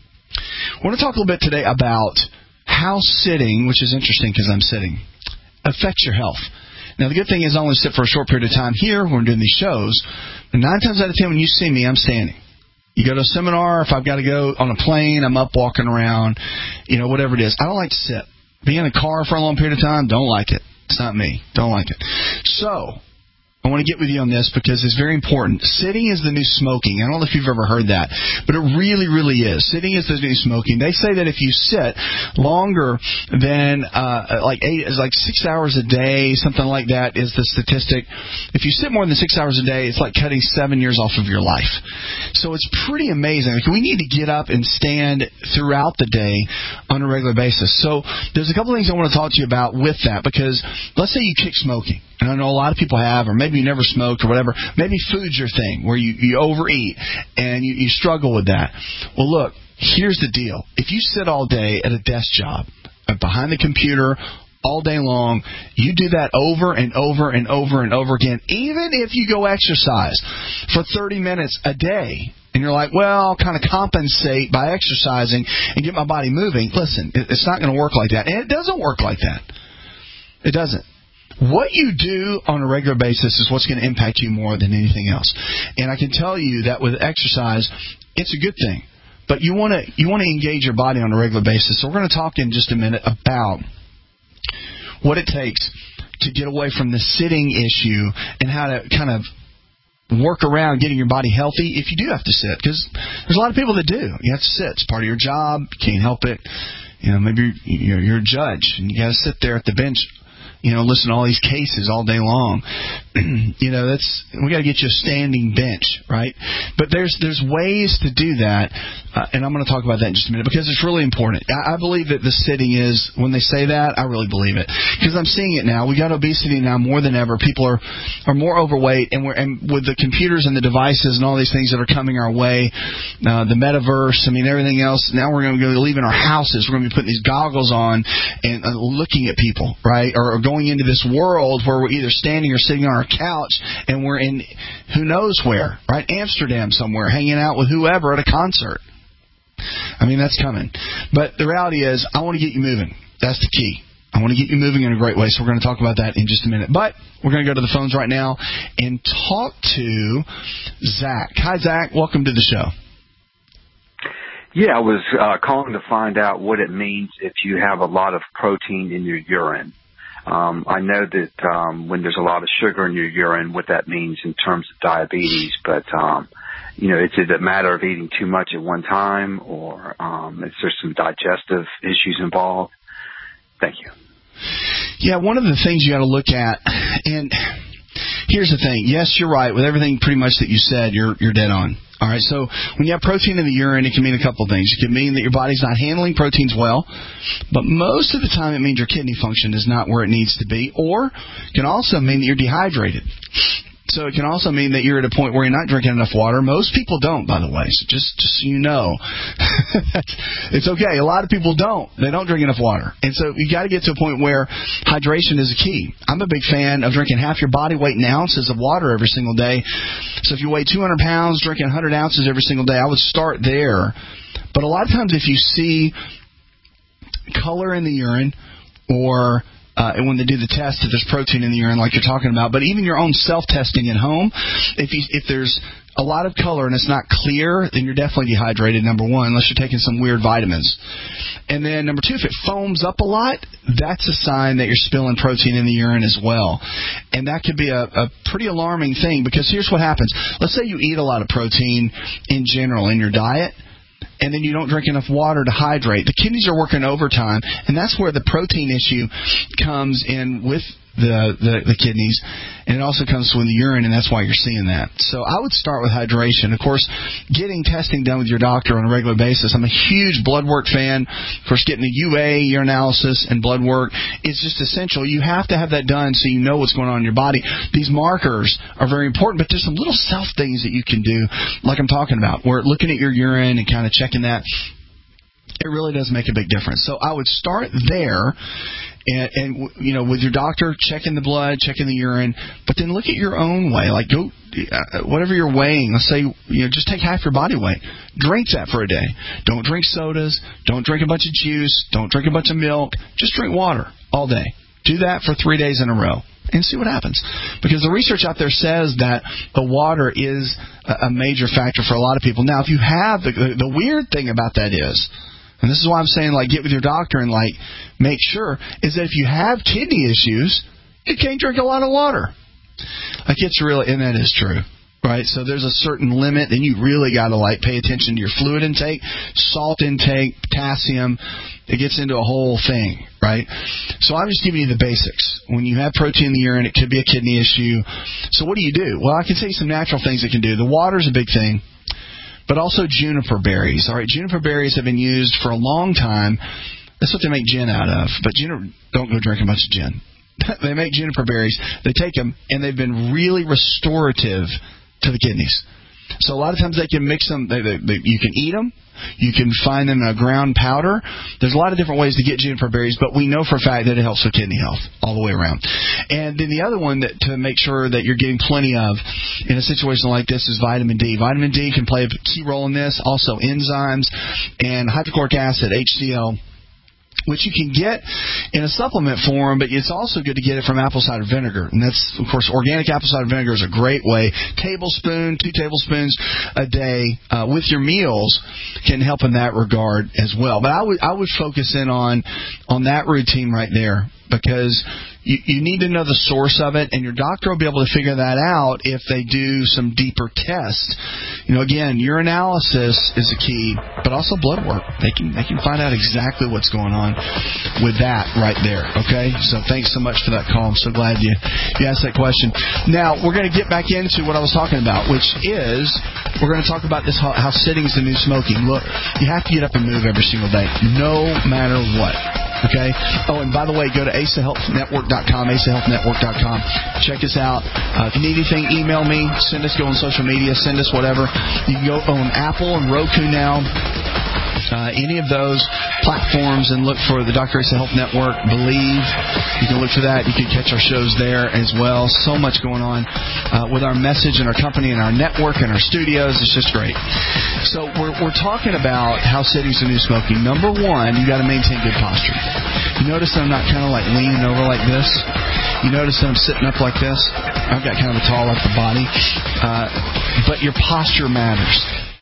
I want to talk a little bit today about how sitting, which is interesting because I'm sitting, affects your health. Now, the good thing is I only sit for a short period of time here when we're doing these shows. But nine times out of ten, when you see me, I'm standing. You go to a seminar, if I've got to go on a plane, I'm up walking around, you know, whatever it is. I don't like to sit. Being in a car for a long period of time, don't like it. It's not me. Don't like it. So I want to get with you on this because it's very important. Sitting is the new smoking. I don't know if you've ever heard that, but it really, really is. Sitting is the new smoking. They say that if you sit longer than uh, like eight, like six hours a day, something like that is the statistic. If you sit more than six hours a day, it's like cutting seven years off of your life. So it's pretty amazing. Like, we need to get up and stand throughout the day on a regular basis. So there's a couple things I want to talk to you about with that because let's say you kick smoking. And I know a lot of people have, or maybe you never smoked or whatever. Maybe food's your thing, where you, you overeat and you, you struggle with that. Well, look, here's the deal. If you sit all day at a desk job, behind the computer, all day long, you do that over and over and over and over again, even if you go exercise for thirty minutes a day, and you're like, well, I'll kind of compensate by exercising and get my body moving. Listen, it's not going to work like that. And it doesn't work like that. It doesn't. What you do on a regular basis is what's going to impact you more than anything else. And I can tell you that with exercise, it's a good thing. But you want to you want to engage your body on a regular basis. So we're going to talk in just a minute about what it takes to get away from the sitting issue and how to kind of work around getting your body healthy if you do have to sit. Because there's a lot of people that do. You have to sit. It's part of your job. You can't help it. You know, maybe you're, you're a judge and you got to sit there at the bench you know, listen to all these cases all day long. You know, that's we got to get you a standing bench, right? But there's there's ways to do that, uh, and I'm going to talk about that in just a minute because it's really important. I, I believe that the sitting is, when they say that, I really believe it because I'm seeing it now. We got obesity now more than ever. People are, are more overweight, and we're and with the computers and the devices and all these things that are coming our way, uh, the metaverse, I mean everything else. Now we're going to be leaving our houses. We're going to be putting these goggles on and uh, looking at people, right? Or, or going into this world where we're either standing or sitting on our couch and we're in who knows where, right? Amsterdam somewhere, hanging out with whoever at a concert. I mean, that's coming. But the reality is, I want to get you moving. That's the key. I want to get you moving in a great way, so we're going to talk about that in just a minute. But we're going to go to the phones right now and talk to Zach. Hi, Zach. Welcome to the show. Yeah, I was uh, calling to find out what it means if you have a lot of protein in your urine. Um, I know that um, when there's a lot of sugar in your urine, what that means in terms of diabetes. But, um, you know, is it a matter of eating too much at one time, or um, is there some digestive issues involved? Thank you. Yeah, one of the things you got to look at, and here's the thing. Yes, you're right. With everything pretty much that you said, you're you're dead on. All right, so when you have protein in the urine, it can mean a couple of things. It can mean that your body's not handling proteins well, but most of the time it means your kidney function is not where it needs to be, or it can also mean that you're dehydrated. So it can also mean that you're at a point where you're not drinking enough water. Most people don't, by the way, so just, just so you know. It's okay. A lot of people don't. They don't drink enough water. And so you got to get to a point where hydration is a key. I'm a big fan of drinking half your body weight in ounces of water every single day. So if you weigh two hundred pounds, drinking one hundred ounces every single day, I would start there. But a lot of times if you see color in the urine, or Uh, and when they do the test, if there's protein in the urine like you're talking about, but even your own self-testing at home, if you, if there's a lot of color and it's not clear, then you're definitely dehydrated, number one, unless you're taking some weird vitamins. And then number two, if it foams up a lot, that's a sign that you're spilling protein in the urine as well. And that could be a, a pretty alarming thing, because here's what happens. Let's say you eat a lot of protein in general in your diet, and then you don't drink enough water to hydrate. The kidneys are working overtime, and that's where the protein issue comes in with the, the, the kidneys, and it also comes with the urine, and that's why you're seeing that. So I would start with hydration. Of course, getting testing done with your doctor on a regular basis. I'm a huge blood work fan. Of course, getting a U A, urinalysis, and blood work is just essential. You have to have that done so you know what's going on in your body. These markers are very important, but there's some little self things that you can do, like I'm talking about, where looking at your urine and kind of checking that, it really does make a big difference. So I would start there, and, and you know, with your doctor, checking the blood, checking the urine, but then look at your own way. Like, go, uh, whatever you're weighing, let's say, you know, just take half your body weight. Drink that for a day. Don't drink sodas. Don't drink a bunch of juice. Don't drink a bunch of milk. Just drink water all day. Do that for three days in a row and see what happens. Because the research out there says that the water is a major factor for a lot of people. Now, if you have, the, the weird thing about that is, and this is why I'm saying, like, get with your doctor and, like, make sure, is that if you have kidney issues, you can't drink a lot of water. Like, it's really, and that is true, right? So there's a certain limit, and you really got to, like, pay attention to your fluid intake, salt intake, potassium. It gets into a whole thing, right? So I'm just giving you the basics. When you have protein in the urine, it could be a kidney issue. So what do you do? Well, I can tell you some natural things that can do. The water's a big thing. But also juniper berries. All right, juniper berries have been used for a long time. That's what they make gin out of. But juniper, don't go drink a bunch of gin. They make juniper berries. They take them, and they've been really restorative to the kidneys. So a lot of times they can mix them. They, they, they, you can eat them. You can find them in a ground powder. There's a lot of different ways to get juniper berries, but we know for a fact that it helps with kidney health all the way around. And then the other one that to make sure that you're getting plenty of in a situation like this is vitamin D. Vitamin D can play a key role in this. Also enzymes and hydrochloric acid, H C L, which you can get in a supplement form, but it's also good to get it from apple cider vinegar. And that's, of course, organic apple cider vinegar is a great way. Tablespoon, two tablespoons a day uh, with your meals can help in that regard as well. But I would I would focus in on on that routine right there. because you, you need to know the source of it, and your doctor will be able to figure that out if they do some deeper tests. You know, again, urinalysis is a key, but also blood work. They can they can find out exactly what's going on with that right there, okay? So thanks so much for that call. I'm so glad you, you asked that question. Now, we're going to get back into what I was talking about, which is we're going to talk about this how, how sitting is the new smoking. Look, you have to get up and move every single day, no matter what. Okay? Oh, and by the way, go to asa health network dot com, asa health network dot com. Check us out. Uh, if you need anything, email me, send us, go on social media, send us whatever. You can go on Apple and Roku now. Uh, any of those platforms and look for the Doctor Asa Health Network. Believe. You can look for that. You can catch our shows there as well. So much going on uh, with our message and our company and our network and our studios. It's just great. So we're we're talking about how sitting's the new smoking. Number one, you got to maintain good posture. You notice that I'm not kind of like leaning over like this. You notice that I'm sitting up like this. I've got kind of a tall upper body. Uh, but your posture matters.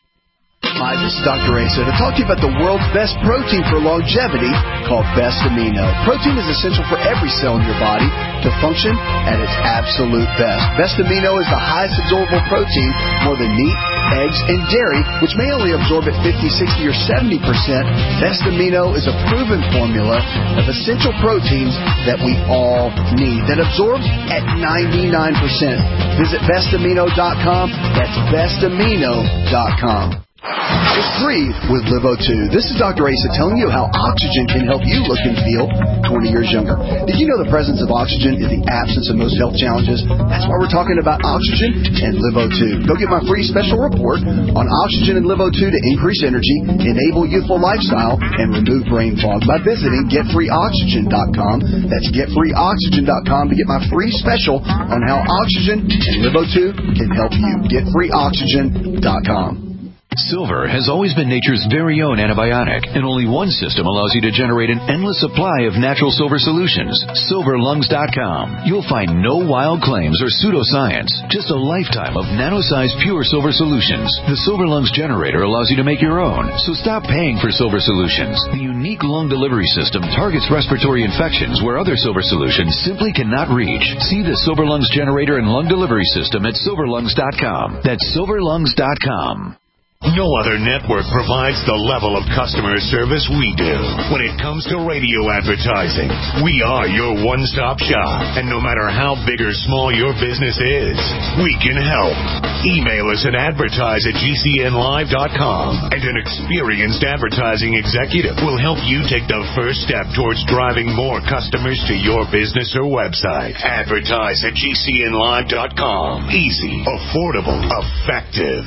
Hi, this is Doctor Asa to talk to you about the world's best protein for longevity called Best Amino. Protein is essential for every cell in your body to function at its absolute best. Best Amino is the highest absorbable protein, more than meat, eggs, and dairy, which may only absorb at fifty, sixty, or seventy percent. Best Amino is a proven formula of essential proteins that we all need that absorbs at ninety-nine percent. Visit best amino dot com. That's best amino dot com. It's free with Live O two. This is Doctor Asa telling you how oxygen can help you look and feel twenty years younger. Did you know the presence of oxygen is the absence of most health challenges? That's why we're talking about oxygen and Live O two. Go get my free special report on oxygen and Live O two to increase energy, enable youthful lifestyle, and remove brain fog by visiting get free oxygen dot com. That's get free oxygen dot com to get my free special on how oxygen and Live O two can help you. get free oxygen dot com. Silver has always been nature's very own antibiotic, and only one system allows you to generate an endless supply of natural silver solutions. silver lungs dot com. You'll find no wild claims or pseudoscience, just a lifetime of nano-sized pure silver solutions. The Silver Lungs generator allows you to make your own, so stop paying for silver solutions. The unique lung delivery system targets respiratory infections where other silver solutions simply cannot reach. See the Silver Lungs generator and lung delivery system at silver lungs dot com. That's silver lungs dot com. No other network provides the level of customer service we do. When it comes to radio advertising, we are your one-stop shop. And no matter how big or small your business is, we can help. Email us at advertise at G C N live dot com, and an experienced advertising executive will help you take the first step towards driving more customers to your business or website. Advertise at G C N live dot com. Easy, affordable, effective.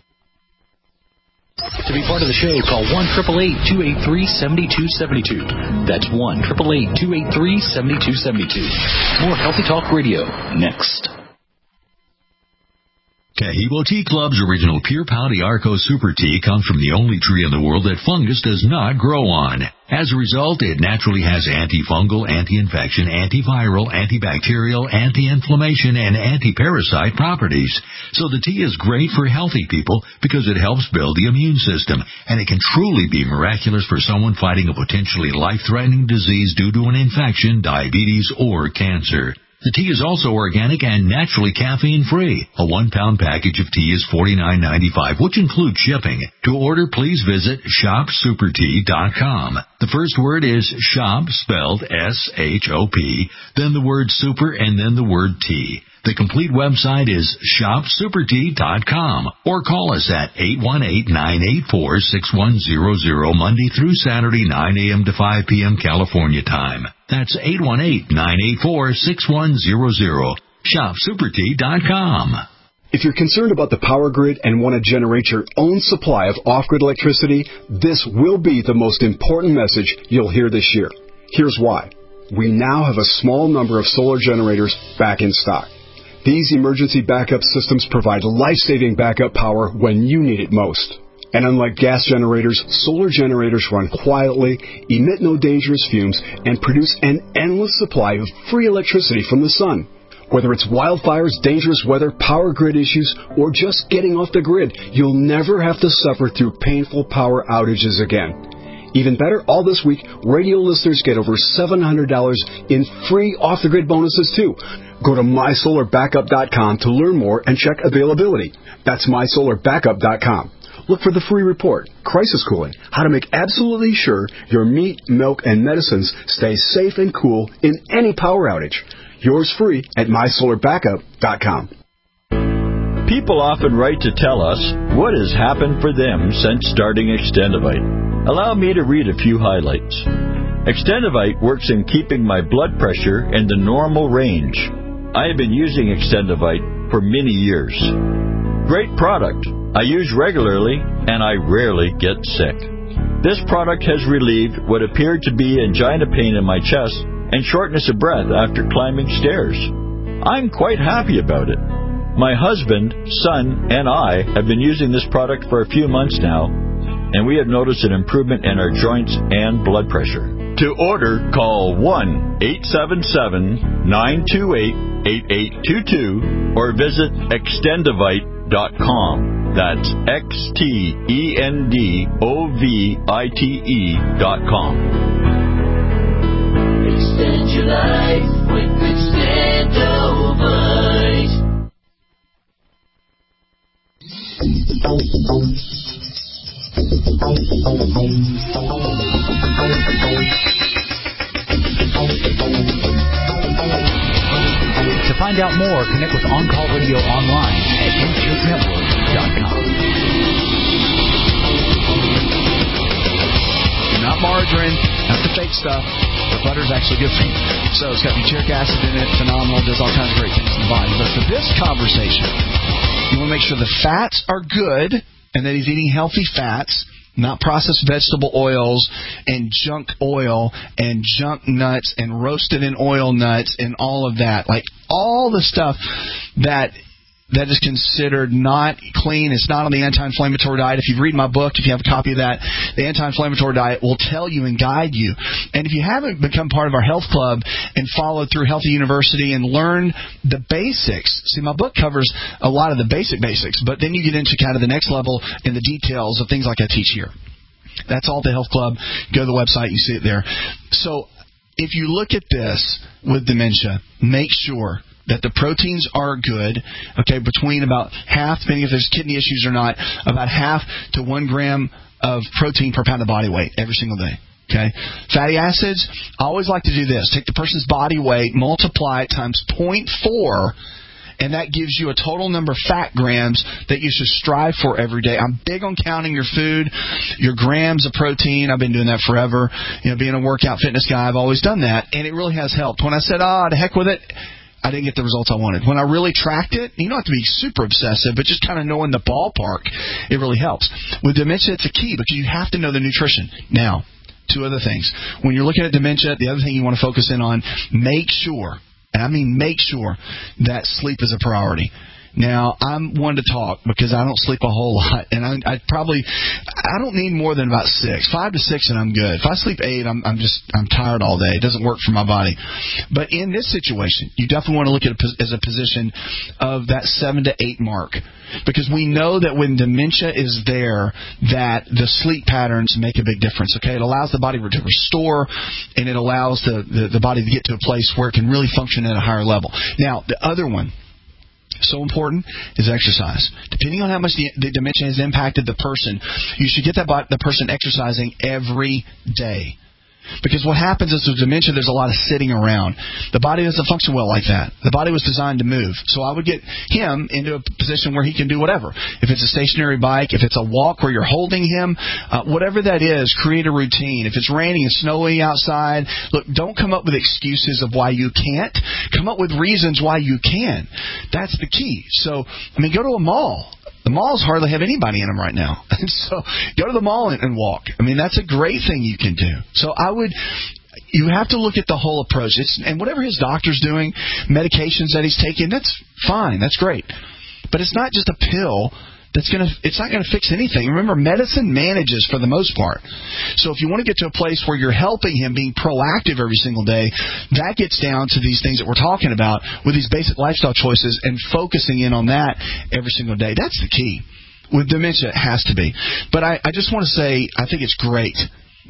To be part of the show, call one eight eight eight, two eight three, seven two seven two. That's one eight eight eight, two eight three, seven two seven two. More Healthy Talk Radio next. Cahibo Tea Club's original Pure Pouty Arco Super Tea comes from the only tree in the world that fungus does not grow on. As a result, it naturally has antifungal, anti-infection, antiviral, antibacterial, anti-inflammation, and anti-parasite properties. So the tea is great for healthy people because it helps build the immune system, and it can truly be miraculous for someone fighting a potentially life-threatening disease due to an infection, diabetes, or cancer. The tea is also organic and naturally caffeine-free. A one-pound package of tea is forty-nine ninety-five, which includes shipping. To order, please visit shop super tea dot com. The first word is shop, spelled S H O P, then the word super, and then the word tea. The complete website is shop super tea dot com, or call us at eight one eight, nine eight four, six one zero zero Monday through Saturday, nine a.m. to five p.m. California time. That's eight one eight, nine eight four, six one zero zero. shop super tea dot com. If you're concerned about the power grid and want to generate your own supply of off-grid electricity, this will be the most important message you'll hear this year. Here's why. We now have a small number of solar generators back in stock. These emergency backup systems provide life-saving backup power when you need it most. And unlike gas generators, solar generators run quietly, emit no dangerous fumes, and produce an endless supply of free electricity from the sun. Whether it's wildfires, dangerous weather, power grid issues, or just getting off the grid, you'll never have to suffer through painful power outages again. Even better, all this week, radio listeners get over seven hundred dollars in free off-the-grid bonuses, too. Go to my solar backup dot com to learn more and check availability. That's my solar backup dot com. Look for the free report, Crisis Cooling, how to make absolutely sure your meat, milk, and medicines stay safe and cool in any power outage. Yours free at my solar backup dot com. People often write to tell us what has happened for them since starting Extendivite. Allow me to read a few highlights. Extendivite works in keeping my blood pressure in the normal range. I have been using Extendivite for many years. Great product. I use regularly, and I rarely get sick. This product has relieved what appeared to be angina pain in my chest and shortness of breath after climbing stairs. I'm quite happy about it. My husband, son, and I have been using this product for a few months now, and we have noticed an improvement in our joints and blood pressure. To order, call one eight seven seven, nine two eight, eight eight two two or visit extendivite dot com. That's X T E N D O V I T E dot com. Extend your life with Extendivite. To find out more, connect with On Call Radio online at inshoot network dot com. Not margarine, not the fake stuff. The butter's actually good for you. So it's got butyric acid in it, phenomenal, does all kinds of great things in the body. But for this conversation, you want to make sure the fats are good and that he's eating healthy fats, not processed vegetable oils and junk oil and junk nuts and roasted in oil nuts and all of that. Like all the stuff that that is considered not clean. It's not on the anti-inflammatory diet. If you read my book, if you have a copy of that, the anti-inflammatory diet will tell you and guide you. And if you haven't become part of our health club and followed through Healthy University and learned the basics, see, my book covers a lot of the basic basics, but then you get into kind of the next level in the details of things like I teach here. That's all at the health club. Go to the website, you see it there. So if you look at this with dementia, make sure that the proteins are good, okay, between about half, depending if there's kidney issues or not, about half to one gram of protein per pound of body weight every single day, okay? Fatty acids, I always like to do this. Take the person's body weight, multiply it times zero point four, and that gives you a total number of fat grams that you should strive for every day. I'm big on counting your food, your grams of protein. I've been doing that forever. You know, being a workout fitness guy, I've always done that, and it really has helped. When I said, ah, oh, to heck with it, I didn't get the results I wanted. When I really tracked it, you don't have to be super obsessive, but just kind of knowing the ballpark, it really helps. With dementia, it's a key because you have to know the nutrition. Now, two other things. When you're looking at dementia, the other thing you want to focus in on, make sure, and I mean make sure, that sleep is a priority. Now, I'm one to talk because I don't sleep a whole lot, and I, I probably I don't need more than about six, five to six, and I'm good. If I sleep eight, I'm, I'm just I'm tired all day. It doesn't work for my body. But in this situation, you definitely want to look at it as a position of that seven to eight mark, because we know that when dementia is there, that the sleep patterns make a big difference. Okay, it allows the body to restore, and it allows the the, the body to get to a place where it can really function at a higher level. Now, the other one, so important, is exercise. Depending on how much the, the dementia has impacted the person, you should get that the person exercising every day. Because what happens is with dementia, there's a lot of sitting around. The body doesn't function well like that. The body was designed to move. So I would get him into a position where he can do whatever. If it's a stationary bike, if it's a walk where you're holding him, uh, whatever that is, create a routine. If it's raining and snowy outside, look, don't come up with excuses of why you can't. Come up with reasons why you can. That's the key. So, I mean, go to a mall. The malls hardly have anybody in them right now. So go to the mall and, and walk. I mean, that's a great thing you can do. So I would, you have to look at the whole approach. It's, and whatever his doctor's doing, medications that he's taking, that's fine. That's great. But it's not just a pill that's going to, it's not going to fix anything. Remember, medicine manages for the most part. So if you want to get to a place where you're helping him, being proactive every single day, that gets down to these things that we're talking about with these basic lifestyle choices and focusing in on that every single day. That's the key. With dementia, it has to be. But I, I just want to say, I think it's great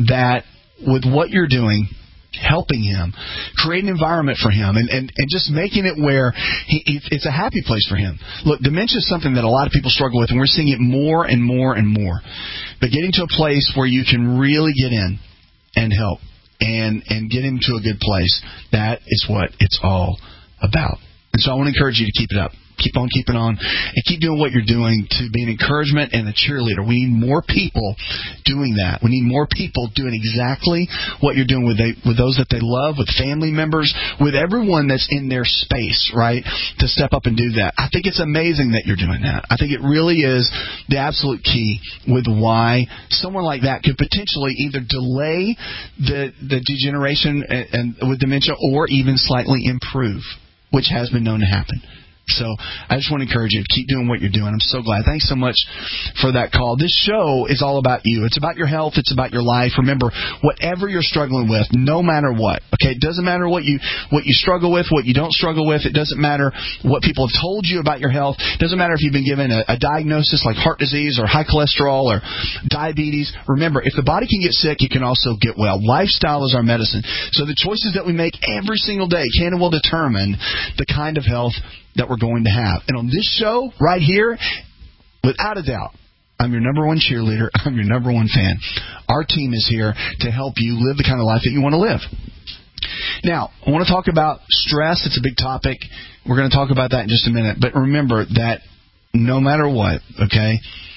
that with what you're doing, helping him, create an environment for him, and, and, and just making it where he, it's a happy place for him. Look, dementia is something that a lot of people struggle with, and we're seeing it more and more and more. But getting to a place where you can really get in and help and, and get him to a good place, that is what it's all about. And so I want to encourage you to keep it up. Keep on keeping on, and keep doing what you're doing to be an encouragement and a cheerleader. We need more people doing that. We need more people doing exactly what you're doing with they, with those that they love, with family members, with everyone that's in their space, right, to step up and do that. I think it's amazing that you're doing that. I think it really is the absolute key with why someone like that could potentially either delay the, the degeneration and, and with dementia or even slightly improve, which has been known to happen. So I just want to encourage you to keep doing what you're doing. I'm so glad. Thanks so much for that call. This show is all about you. It's about your health. It's about your life. Remember, whatever you're struggling with, no matter what, okay, it doesn't matter what you what you struggle with, what you don't struggle with. It doesn't matter what people have told you about your health. It doesn't matter if you've been given a, a diagnosis like heart disease or high cholesterol or diabetes. Remember, if the body can get sick, it can also get well. Lifestyle is our medicine. So the choices that we make every single day can and will determine the kind of health that we're going to have. And on this show, right here, without a doubt, I'm your number one cheerleader. I'm your number one fan. Our team is here to help you live the kind of life that you want to live. Now, I want to talk about stress. It's a big topic. We're going to talk about that in just a minute. But remember that no matter what, okay,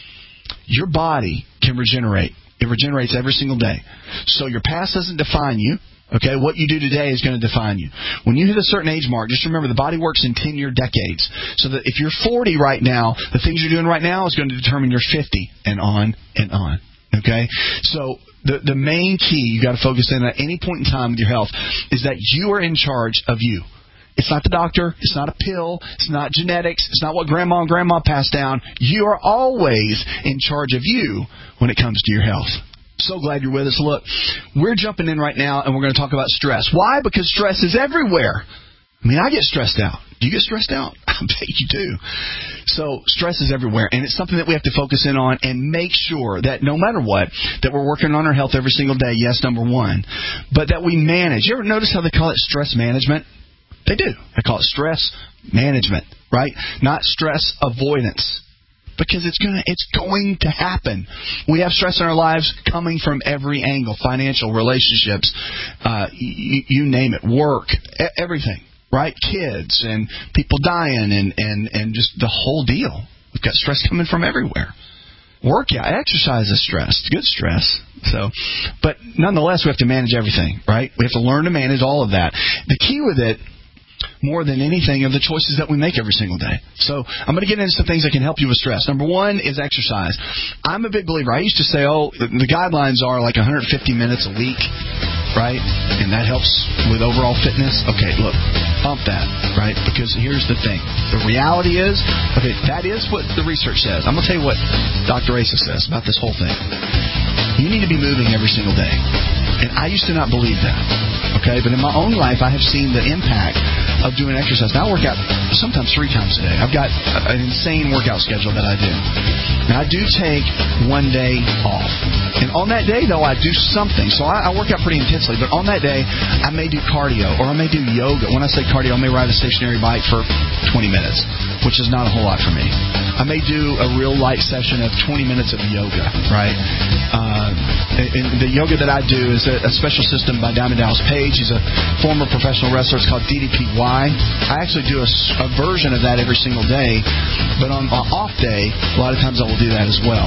your body can regenerate. It regenerates every single day. So your past doesn't define you. Okay, what you do today is going to define you. When you hit a certain age mark, just remember the body works in ten-year decades. So that if you're forty right now, the things you're doing right now is going to determine you're fifty and on and on. Okay? So the the main key you got to focus in at any point in time with your health is that you are in charge of you. It's not the doctor. It's not a pill. It's not genetics. It's not what grandma and grandma passed down. You are always in charge of you when it comes to your health. So glad you're with us. Look, we're jumping in right now, and we're going to talk about stress. Why? Because stress is everywhere. I mean, I get stressed out. Do you get stressed out? I bet you do. So stress is everywhere, and it's something that we have to focus in on and make sure that no matter what, that we're working on our health every single day, yes, number one, but that we manage. You ever notice how they call it stress management? They do. They call it stress management, right? Not stress avoidance. Because it's gonna, it's going to happen. We have stress in our lives coming from every angle: financial, relationships, uh, you, you name it, work, everything, right? Kids and people dying, and, and, and just the whole deal. We've got stress coming from everywhere. Workout, exercise is stress, it's good stress. So, but nonetheless, we have to manage everything, right? We have to learn to manage all of that. The key with it, more than anything, of the choices that we make every single day. So I'm going to get into some things that can help you with stress. Number one is exercise. I'm a big believer. I used to say, oh, the guidelines are like one hundred fifty minutes a week, right? And that helps with overall fitness. Okay, look, bump that, right? Because here's the thing. The reality is, okay, that is what the research says. I'm going to tell you what Doctor Asa says about this whole thing. You need to be moving every single day. And I used to not believe that, okay? But in my own life, I have seen the impact of doing exercise. Now I work out sometimes three times a day. I've got an insane workout schedule that I do. Now I do take one day off. And on that day, though, I do something. So I, I work out pretty intensely. But on that day, I may do cardio or I may do yoga. When I say cardio, I may ride a stationary bike for twenty minutes, which is not a whole lot for me. I may do a real light session of twenty minutes of yoga, right? Uh, and the yoga that I do is a, a special system by Diamond Dallas Page. He's a former professional wrestler. It's called D D P Y. I actually do a, a version of that every single day, but on my off day, a lot of times I will do that as well.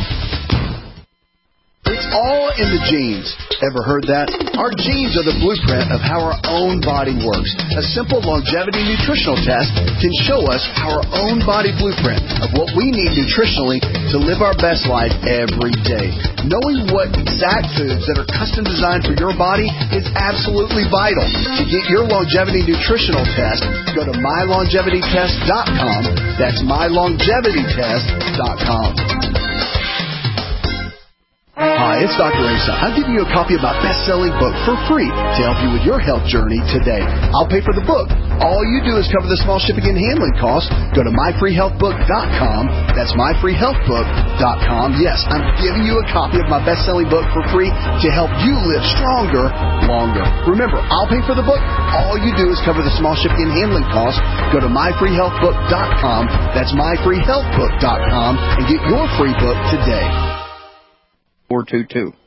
It's all in the genes. Ever heard that? Our genes are the blueprint of how our own body works. A simple longevity nutritional test can show us our own body blueprint of what we need nutritionally to live our best life every day. Knowing what exact foods that are custom designed for your body is absolutely vital. To get your longevity nutritional test, go to my longevity test dot com. That's my longevity test dot com. Hi, it's Doctor Asa. I'm giving you a copy of my best-selling book for free to help you with your health journey today. I'll pay for the book. All you do is cover the small shipping and handling costs. Go to my free health book dot com. That's my free health book dot com. Yes, I'm giving you a copy of my best-selling book for free to help you live stronger, longer. Remember, I'll pay for the book. All you do is cover the small shipping and handling costs. Go to my free health book dot com. That's my free health book dot com and get your free book today. four two two